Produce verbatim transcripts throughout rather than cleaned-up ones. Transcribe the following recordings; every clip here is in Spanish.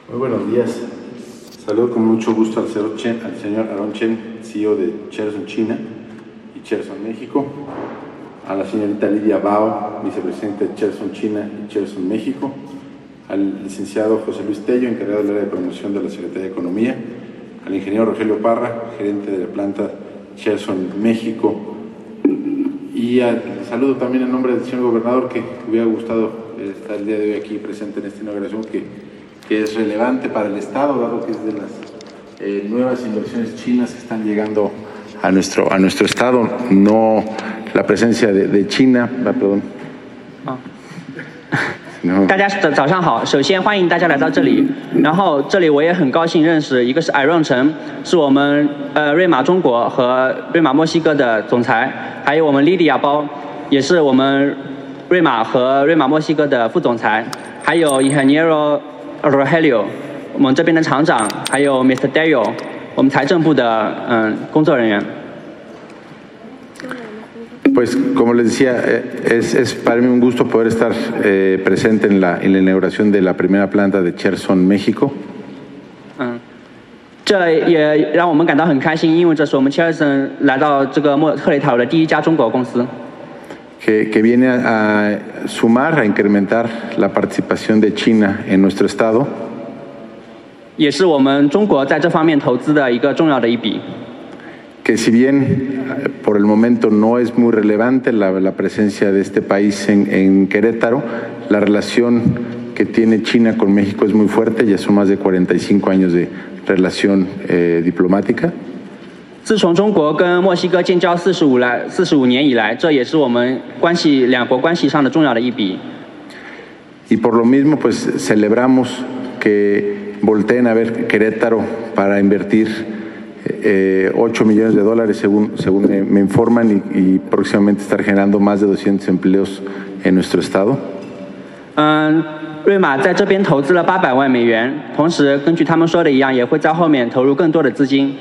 Muy buenos días. Saludo con mucho gusto al señor, Chen, al señor Aaron Chen, C E O de Cherson China y Cherson México, a la señorita Lidia Bao, vicepresidenta de Cherson China y Cherson México, al licenciado José Luis Tello, encargado del área de promoción de la Secretaría de Economía, al ingeniero Rogelio Parra, gerente de la planta Cherson México, y al, saludo también en nombre del señor gobernador, que hubiera gustado estar el día de hoy aquí presente en esta inauguración, que, que es relevante para el Estado, dado que es de las eh, nuevas inversiones chinas que están llegando a nuestro, a nuestro Estado, no la presencia de, de China, ah, perdón. Ah. 大家早上好，首先欢迎大家来到这里。然后这里我也很高兴认识，一个是 Aaron Chen， 是我们呃瑞玛中国和瑞玛墨西哥的总裁，还有我们 Lidia Bao， 也是我们瑞玛和瑞玛墨西哥的副总裁，还有 Ingeniero Rogelio， 我们这边的厂长，还有 Mister Tello， 我们财政部的嗯工作人员。 Pues como les decía, es, es para mí un gusto poder estar eh, presente en la, en la inauguración de la primera planta de Cherson México. 嗯，这也让我们感到很开心，因为这是我们 Cherson 来到这个莫克雷塔罗的第一家中国公司。 Que, que viene a, a sumar, a incrementar la participación de China en nuestro estado. 也是我们中国在这方面投资的一个重要的一笔。 Que si bien por el momento no es muy relevante la, la presencia de este país en, en Querétaro, la relación que tiene China con México es muy fuerte, ya son más de cuarenta y cinco años de relación eh, diplomática. 自从中国跟墨西哥建交四十五来四十五年以来，这也是我们关系两国关系上的重要的一笔。 Y por lo mismo, pues celebramos que volteen a ver Querétaro para invertir Eh, ocho millones de dólares según, según me, me informan y, y próximamente estar generando más de doscientos empleos en nuestro estado. 嗯，瑞玛在这边投资了八百万美元，同时根据他们说的一样，也会在后面投入更多的资金。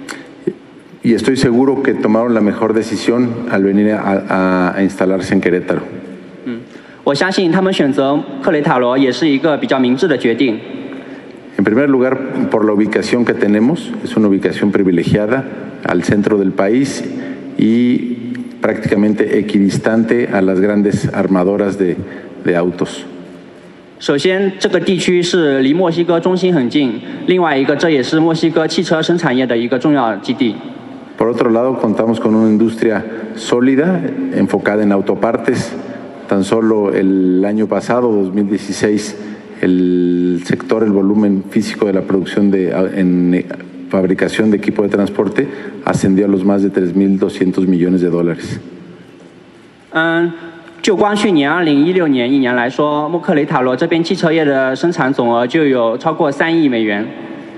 Y estoy seguro que tomaron la mejor decisión al venir a, a, a instalarse en Querétaro. 嗯，我相信他们选择克雷塔罗也是一个比较明智的决定。 En primer lugar, por la ubicación que tenemos, es una ubicación privilegiada al centro del país y prácticamente equidistante a las grandes armadoras de, de autos. 首先，这个地区是离墨西哥中心很近，另外一个，这也是墨西哥汽车生产业的一个重要基地。 Por otro lado, contamos con una industria sólida, enfocada en autopartes. Tan solo el año pasado, dos mil dieciséis, el sector, el volumen físico de la producción de, en fabricación de equipo de transporte ascendió a los más de tres mil doscientos millones de dólares. 嗯，就光去年二零一六年一年来说，莫克雷塔罗这边汽车业的生产总额就有超过三亿美元。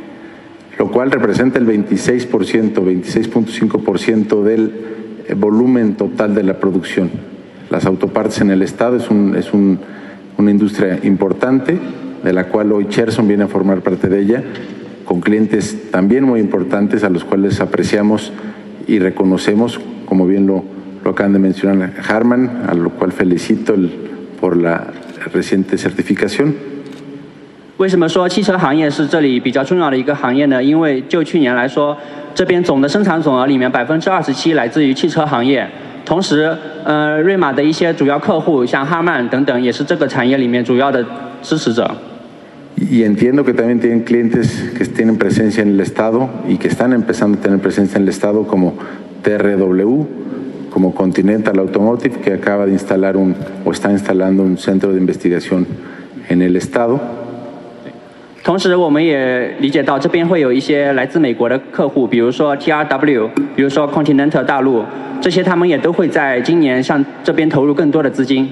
Lo cual representa el veintiséis por ciento, veintiséis punto cinco por ciento del volumen total de la producción. Las autopartes en el estado es un, es un una industria importante, de la cual hoy Cherson viene a formar parte de ella, con clientes también muy importantes a los cuales apreciamos y reconocemos, como bien lo, lo acaban de mencionar Harman, a lo cual felicito el, por la reciente certificación. 为什么说汽车行业是这里比较重要的一个行业呢？因为就去年来说，这边总的生产总额里面百分之二十七来自于汽车行业。 同时，呃，瑞玛的一些主要客户，像哈曼等等，也是这个产业里面主要的支持者。 Y entiendo que también tienen clientes que tienen presencia en el estado y que están empezando a tener presencia en el estado, como T R W, como Continental Automotive, que acaba de instalar un o está instalando un centro de investigación en el estado. 同时，我们也理解到这边会有一些来自美国的客户，比如说 T R W， 比如说 Continental 大陆。 这些他们也都会在今年向这边投入更多的资金。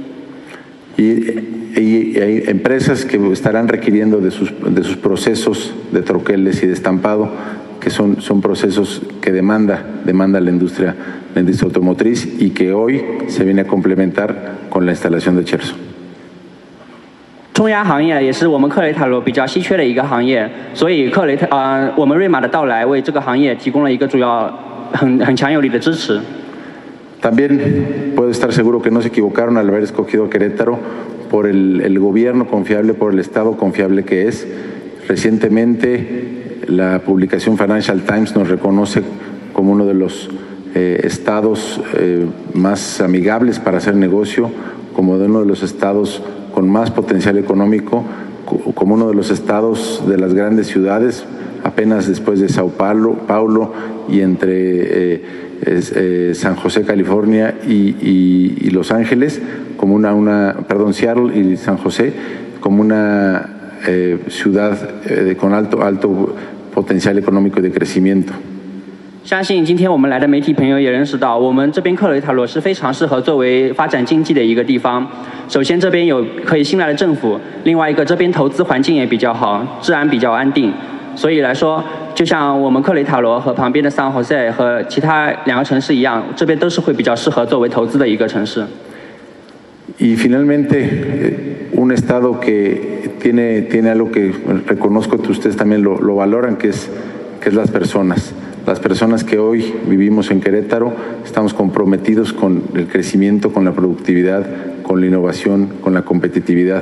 Y, y, y hay empresas que estarán requiriendo de sus, de sus procesos de troqueles y de estampado, que son, son procesos que demanda, demanda la industria, la industria automotriz y que hoy se viene a complementar con la instalación de Cherson. 冲压行业也是我们克雷塔罗比较稀缺的一个行业，所以克雷塔呃，我们瑞玛的到来为这个行业提供了一个主要。 很很强有力的支持。 También puedo estar seguro que no se equivocaron al haber escogido Querétaro por el, el gobierno confiable, por el Estado confiable que es Recientemente, la publicación Financial Times nos reconoce como uno de los eh, estados eh, más amigables para hacer negocio, como de uno de los estados con más potencial económico, como uno de los estados de las grandes ciudades, apenas después de Sao Paulo, Paulo y entre eh, es, eh, San José, California y, y, y Los Ángeles, como una, una, perdón, Seattle y San José, como una eh, ciudad eh, con alto, alto potencial económico y de crecimiento. 相信今天我们来的媒体朋友也认识到，我们这边克雷塔罗是非常适合作为发展经济的一个地方。首先，这边有可以信赖的政府；另外一个，这边投资环境也比较好，治安比较安定。所以来说，就像我们克雷塔罗和旁边的San Jose和其他两个城市一样，这边都是会比较适合作为投资的一个城市。 Y finalmente, un estado que tiene, tiene algo que reconozco que ustedes también lo, lo valoran, que es, que es las personas. Las personas que hoy vivimos en Querétaro estamos comprometidos con el crecimiento, con la productividad, con la innovación, con la competitividad.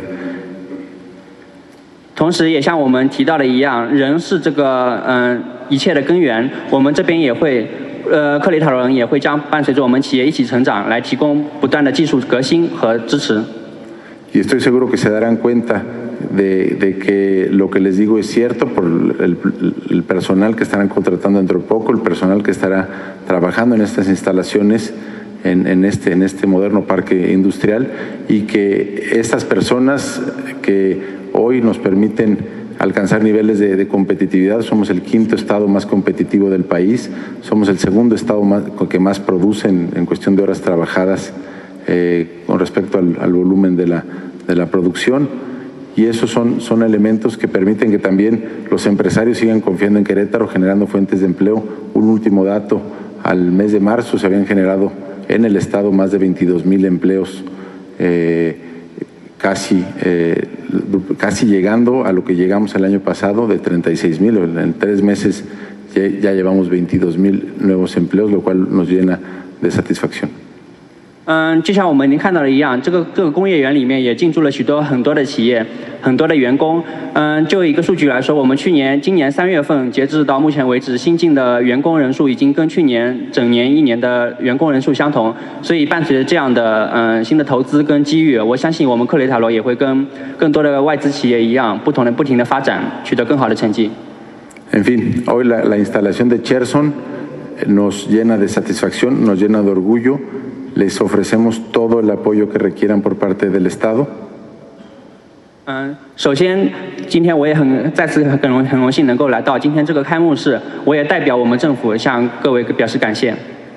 同时，也像我们提到的一样，人是这个嗯、呃、一切的根源。我们这边也会，呃，克雷塔罗人也会将伴随着我们企业一起成长，来提供不断的技术革新和支持。 Y estoy seguro que se darán cuenta de, de que lo que les digo es cierto por el, el personal que estarán contratando dentro de poco, el personal que estará trabajando en estas instalaciones, en, en, este, en este moderno parque industrial, y que estas personas que hoy nos permiten alcanzar niveles de, de competitividad, somos el quinto estado más competitivo del país, somos el segundo estado más, que más produce en, en cuestión de horas trabajadas eh, con respecto al, al volumen de la, de la producción. Y esos son, son elementos que permiten que también los empresarios sigan confiando en Querétaro, generando fuentes de empleo. Un último dato, al mes de marzo se habían generado en el estado más de veintidós mil empleos, eh, casi, eh, casi llegando a lo que llegamos el año pasado de treinta y seis mil. En tres meses ya, ya llevamos veintidós mil nuevos empleos, lo cual nos llena de satisfacción. 嗯，就像我们已经看到的一样，这个各个工业园里面也进驻了许多很多的企业，很多的员工。嗯，就一个数据来说，我们去年今年三月份截至到目前为止，新进的员工人数已经跟去年整年一年的员工人数相同。所以伴随着这样的嗯新的投资跟机遇，我相信我们克雷塔罗也会跟更多的外资企业一样，不同的不停的发展，取得更好的成绩。 En fin, hoy la, la instalación de Cherson nos llena de satisfacción, nos llena de orgullo. Les ofrecemos todo el apoyo que requieran por parte del Estado. 嗯，首先，今天我也很再次很荣很荣幸能够来到今天这个开幕式，我也代表我们政府向各位表示感谢。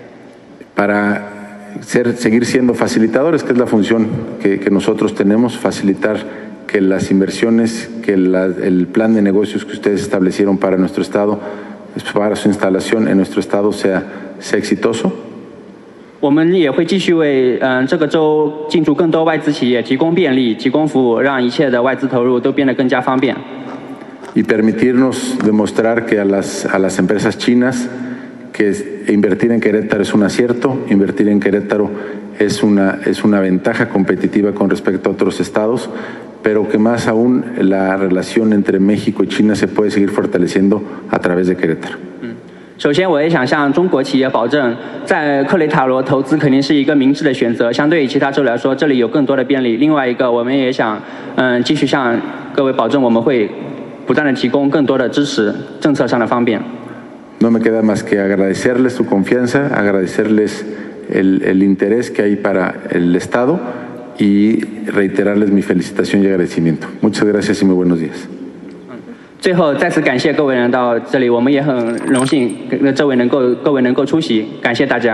Para ser, seguir siendo facilitadores, que es la función que, que nosotros tenemos, facilitar que las inversiones, que la, el plan de negocios que ustedes establecieron para nuestro Estado, para su instalación en nuestro Estado sea, sea exitoso. 我们也会继续为嗯、呃、这个州进驻更多外资企业提供便利、提供服务，让一切的外资投入都变得更加方便。 Y permitirnos demostrar que a las a las empresas chinas que invertir en Querétaro es un acierto, invertir en Querétaro es una es una ventaja competitiva con respecto a otros estados, pero que más aún la relación entre México y China se puede seguir fortaleciendo a través de Querétaro. 首先，我也想向中国企业保证，在克雷塔罗投资肯定是一个明智的选择。相对于其他州来说，这里有更多的便利。另外一个，我们也想，嗯，继续向各位保证，我们会不断的提供更多的支持，政策上的方便。 No me queda más que agradecerles su confianza, agradecerles el, el interés que hay para el Estado y reiterarles mi felicitación y agradecimiento. Muchas gracias y muy buenos días. 最后再次感谢各位人到这里，我们也很荣幸这位能够各位能够出席，感谢大家。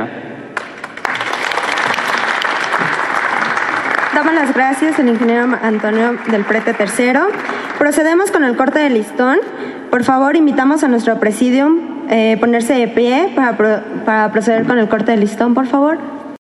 Damos las gracias al ingeniero Antonio del Prete tercero. Procedemos con el corte de listón. Por favor, invitamos a nuestro presidium eh, ponerse de pie para, pro, para proceder con el corte de listón, por favor.